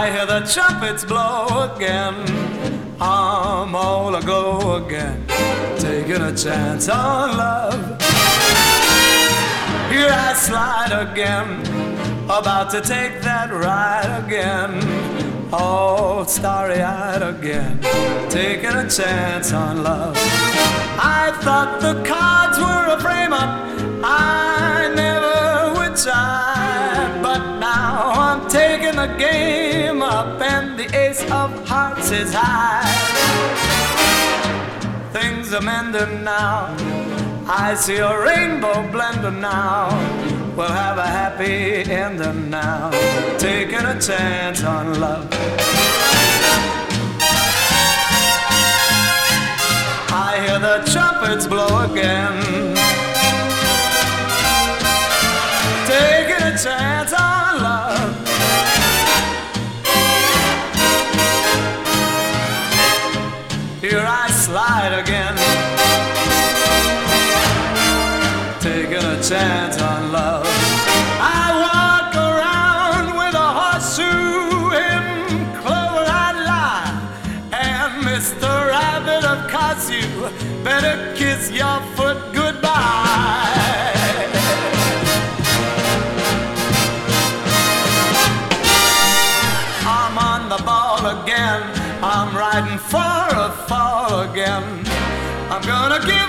I hear the trumpets blow again. I'm all aglow again, taking a chance on love. Here I slide again, about to take that ride again, all starry-eyed again, taking a chance on love. I thought the cards were a frame-up, I never would try, but now I'm taking the game up and the ace of hearts is high. Things are mending now, I see a rainbow blending now. We'll have a happy ending now, taking a chance on love. I hear the trumpets blow again, taking a chance on love. Here I slide again, taking a chance on love. I walk around with a horseshoe in clover I lie, and Mr. Rabbit, of course you better kiss your foot goodbye. I'm on the ball again, I'm riding for a fall again. I'm gonna give